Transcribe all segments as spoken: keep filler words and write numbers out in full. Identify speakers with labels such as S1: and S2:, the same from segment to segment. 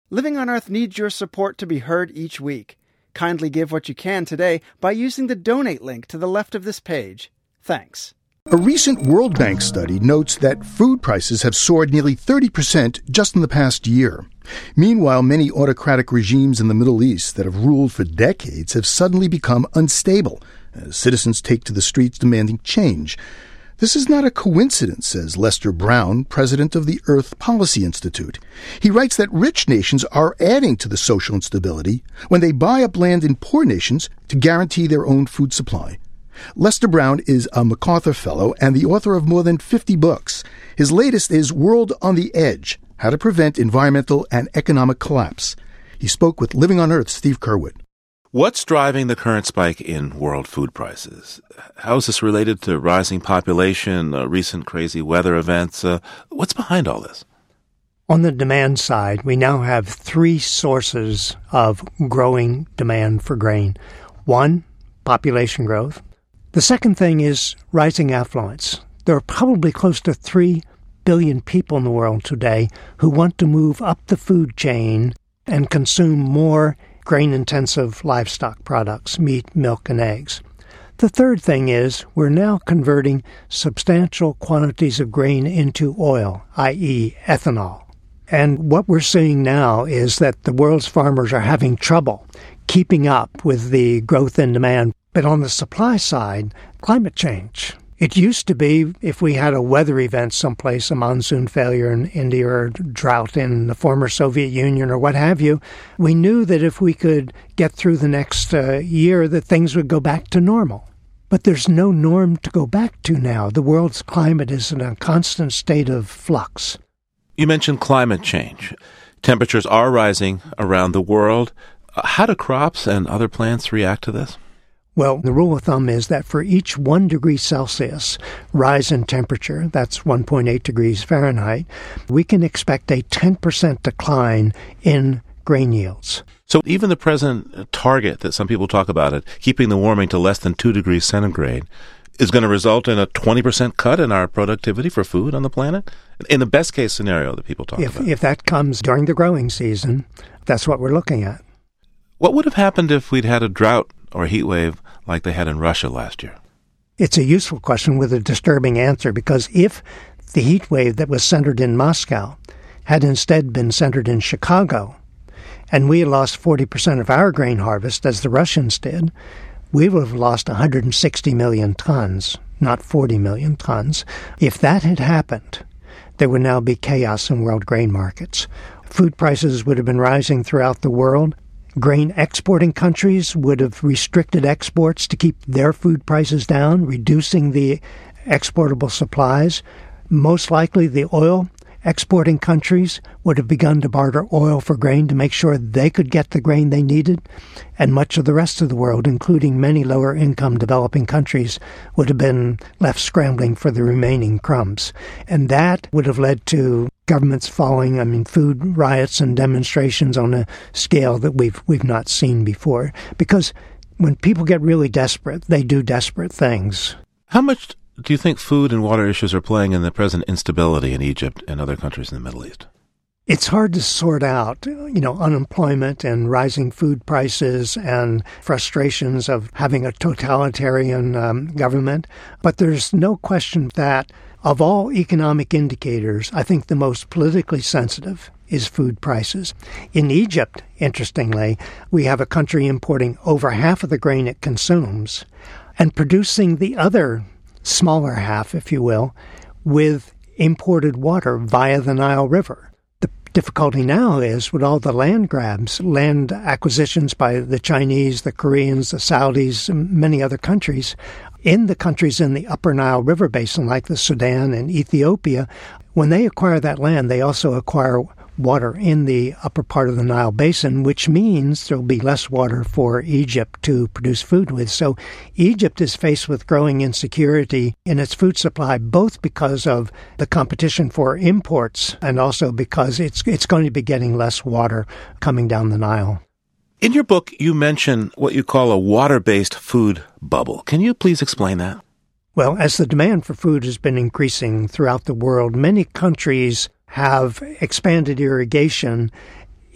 S1: Living on Earth needs your support to be heard each week. Kindly give what you can today by using the donate link to the left of this page. Thanks.
S2: A recent World Bank study notes that food prices have soared nearly thirty percent just in the past year. Meanwhile, many autocratic regimes in the Middle East that have ruled for decades have suddenly become unstable as citizens take to the streets demanding change. This is not a coincidence, says Lester Brown, president of the Earth Policy Institute. He writes that rich nations are adding to the social instability when they buy up land in poor nations to guarantee their own food supply. Lester Brown is a MacArthur Fellow and the author of more than fifty books. His latest is World on the Edge, How to Prevent Environmental and Economic Collapse. He spoke with Living on Earth's Steve Curwood.
S3: What's driving the current spike in world food prices? How is this related to rising population, uh, recent crazy weather events? Uh, what's behind all this?
S4: On the demand side, we now have three sources of growing demand for grain. One, population growth. The second thing is rising affluence. There are probably close to three billion people in the world today who want to move up the food chain and consume more grain-intensive livestock products, meat, milk, and eggs. The third thing is we're now converting substantial quantities of grain into oil, that is ethanol. And what we're seeing now is that the world's farmers are having trouble keeping up with the growth in demand. But on the supply side, climate change. It used to be if we had a weather event someplace, a monsoon failure in India or drought in the former Soviet Union or what have you, we knew that if we could get through the next uh, year that things would go back to normal. But there's no norm to go back to now. The world's climate is in a constant state of flux.
S3: You mentioned climate change. Temperatures are rising around the world. How do crops and other plants react to this?
S4: Well, the rule of thumb is that for each one degree Celsius rise in temperature, that's one point eight degrees Fahrenheit, we can expect a ten percent decline in grain yields.
S3: So even the present target that some people talk about, it keeping the warming to less than two degrees centigrade, is going to result in a twenty percent cut in our productivity for food on the planet? In the best case scenario that people talk
S4: if,
S3: about.
S4: If that comes during the growing season, that's what we're looking at.
S3: What would have happened if we'd had a drought or a heat wave like they had in Russia last year?
S4: It's a useful question with a disturbing answer, because if the heat wave that was centered in Moscow had instead been centered in Chicago, and we had lost forty percent of our grain harvest, as the Russians did, we would have lost one hundred sixty million tons, not forty million tons. If that had happened, there would now be chaos in world grain markets. Food prices would have been rising throughout the world. Grain exporting countries would have restricted exports to keep their food prices down, reducing the exportable supplies. Most likely the oil exporting countries would have begun to barter oil for grain to make sure they could get the grain they needed. And much of the rest of the world, including many lower-income developing countries, would have been left scrambling for the remaining crumbs. And that would have led to governments falling, I mean, food riots and demonstrations on a scale that we've we've not seen before. Because when people get really desperate, they do desperate things.
S3: How much do you think food and water issues are playing in the present instability in Egypt and other countries in the Middle East?
S4: It's hard to sort out, you know, unemployment and rising food prices and frustrations of having a totalitarian um, government. But there's no question that of all economic indicators, I think the most politically sensitive is food prices. In Egypt, interestingly, we have a country importing over half of the grain it consumes and producing the other smaller half, if you will, with imported water via the Nile River. The difficulty now is with all the land grabs, land acquisitions by the Chinese, the Koreans, the Saudis, and many other countries, in the countries in the upper Nile River basin, like the Sudan and Ethiopia, when they acquire that land, they also acquire water in the upper part of the Nile basin, which means there will be less water for Egypt to produce food with. So Egypt is faced with growing insecurity in its food supply, both because of the competition for imports and also because it's it's going to be getting less water coming down the Nile.
S3: In your book, you mention what you call a water-based food bubble. Can you please explain that?
S4: Well, as the demand for food has been increasing throughout the world, many countries have expanded irrigation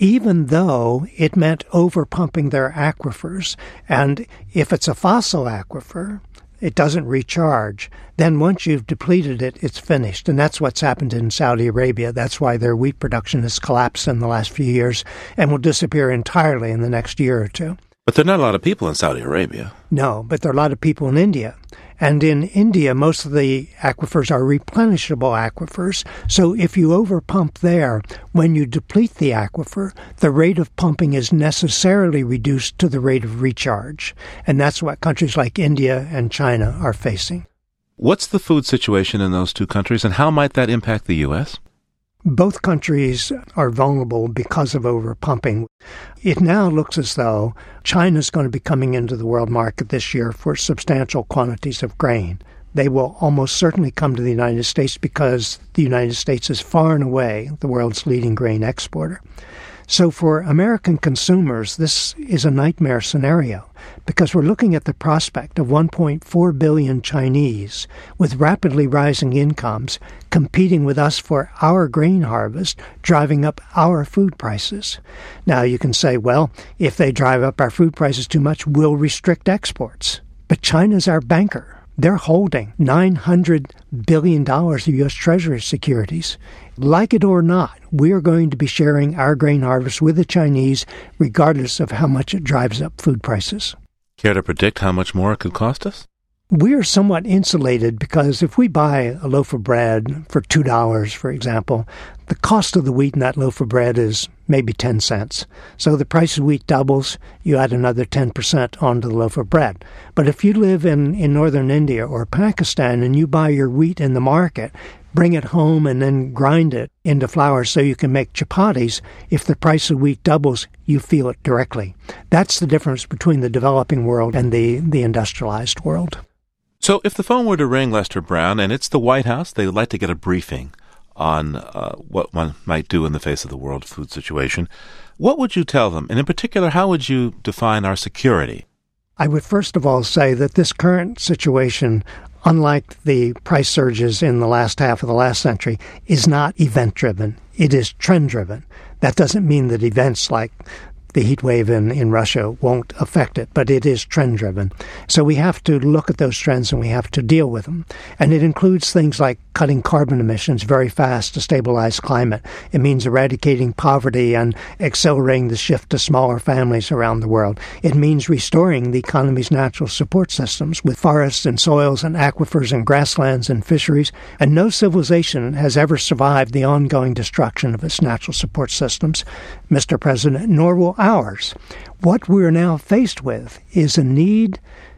S4: even though it meant overpumping their aquifers. And if it's a fossil aquifer, it doesn't recharge. Then once you've depleted it, it's finished. And that's what's happened in Saudi Arabia. That's why their wheat production has collapsed in the last few years and will disappear entirely in the next year or two.
S3: But there are not a lot of people in Saudi Arabia.
S4: No, but there are a lot of people in India. And in India, most of the aquifers are replenishable aquifers. So if you overpump there, when you deplete the aquifer, the rate of pumping is necessarily reduced to the rate of recharge. And that's what countries like India and China are facing.
S3: What's the food situation in those two countries, and how might that impact the U S?
S4: Both countries are vulnerable because of overpumping. It now looks as though China's going to be coming into the world market this year for substantial quantities of grain. They will almost certainly come to the United States because the United States is far and away the world's leading grain exporter. So for American consumers, this is a nightmare scenario because we're looking at the prospect of one point four billion Chinese with rapidly rising incomes competing with us for our grain harvest, driving up our food prices. Now you can say, well, if they drive up our food prices too much, we'll restrict exports. But China's our banker. They're holding nine hundred billion dollars of U S Treasury securities. Like it or not, we are going to be sharing our grain harvest with the Chinese, regardless of how much it drives up food prices.
S3: Care to predict how much more it could cost us?
S4: We are somewhat insulated because if we buy a loaf of bread for two dollars, for example, the cost of the wheat in that loaf of bread is maybe ten cents. So the price of wheat doubles, you add another ten percent onto the loaf of bread. But if you live in, in northern India or Pakistan and you buy your wheat in the market, bring it home and then grind it into flour so you can make chapatis, if the price of wheat doubles, you feel it directly. That's the difference between the developing world and the, the industrialized world.
S3: So if the phone were to ring, Lester Brown, and it's the White House, they would like to get a briefing on uh, what one might do in the face of the world food situation, what would you tell them? And in particular, how would you define our security?
S4: I would first of all say that this current situation, unlike the price surges in the last half of the last century, is not event-driven. It is trend-driven. That doesn't mean that events like the heat wave in, in Russia won't affect it, but it is trend-driven. So we have to look at those trends and we have to deal with them. And it includes things like cutting carbon emissions very fast to stabilize climate. It means eradicating poverty and accelerating the shift to smaller families around the world. It means restoring the economy's natural support systems with forests and soils and aquifers and grasslands and fisheries. And no civilization has ever survived the ongoing destruction of its natural support systems, Mister President, nor will ours. What we're now faced with is a need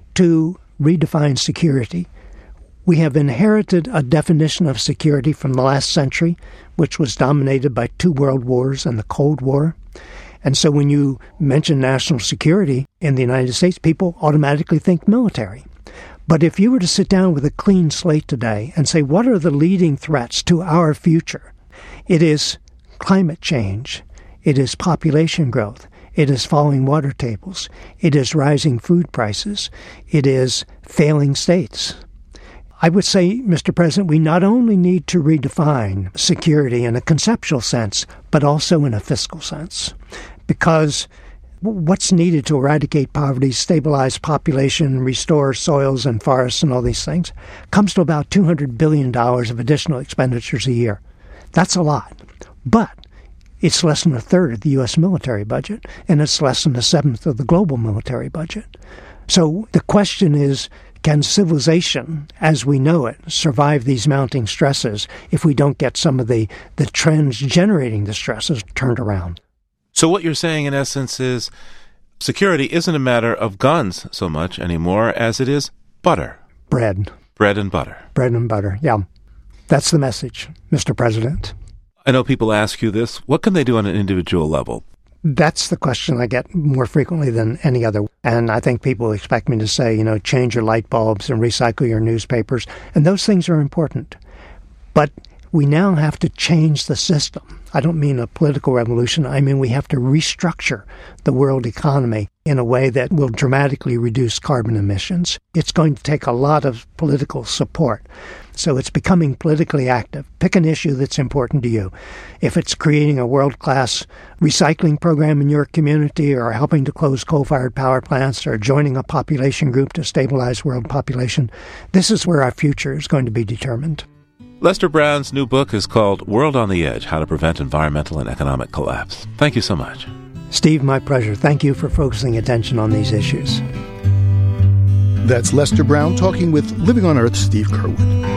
S4: to redefine security. We have inherited a definition of security from the last century, which was dominated by two world wars and the Cold War. And so when you mention national security in the United States, people automatically think military. But if you were to sit down with a clean slate today and say, what are the leading threats to our future? It is climate change. It is population growth. It is falling water tables. It is rising food prices. It is failing states. I would say, Mister President, we not only need to redefine security in a conceptual sense, but also in a fiscal sense. Because what's needed to eradicate poverty, stabilize population, restore soils and forests and all these things comes to about two hundred billion dollars of additional expenditures a year. That's a lot. But it's less than a third of the U S military budget, and it's less than a seventh of the global military budget. So the question is, can civilization, as we know it, survive these mounting stresses if we don't get some of the, the trends generating the stresses turned around?
S3: So what you're saying, in essence, is security isn't a matter of guns so much anymore as it is butter.
S4: Bread.
S3: Bread and butter.
S4: Bread and butter, yeah. That's the message, Mister President.
S3: I know people ask you this. What can they do on an individual level?
S4: That's the question I get more frequently than any other. And I think people expect me to say, you know, change your light bulbs and recycle your newspapers. And those things are important. But we now have to change the system. I don't mean a political revolution. I mean we have to restructure the world economy in a way that will dramatically reduce carbon emissions. It's going to take a lot of political support. So it's becoming politically active. Pick an issue that's important to you. If it's creating a world-class recycling program in your community, or helping to close coal-fired power plants, or joining a population group to stabilize world population, this is where our future is going to be determined.
S3: Lester Brown's new book is called World on the Edge, How to Prevent Environmental and Economic Collapse. Thank you so much.
S4: Steve, my pleasure. Thank you for focusing attention on these issues.
S2: That's Lester Brown talking with Living on Earth's Steve Curwood.